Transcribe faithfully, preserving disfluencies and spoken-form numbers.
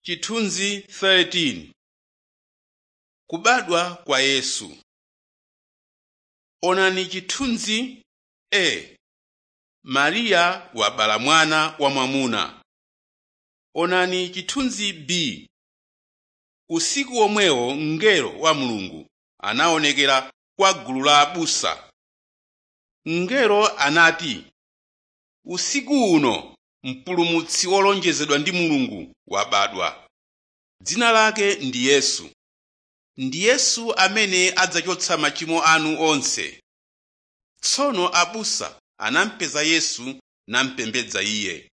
Chithunzi thirteen. Kubadwa kwa Yesu. Onani chithunzi A. Mariya wabala mwana wa mwamuna. Onani chithunzi B. Usiku omwewo mngelo wa Mulungu anaonekera kwa gulu la abusa. Mngelo anati, usiku uno mpulumutsi wolonjezedwa ndi Mulungu wabadwa. Dzina lake ndi Yesu. Ndi Yesu amene adzachotsa machimo anu onse. Tsono abusa anampeza Yesu nampembedza iye.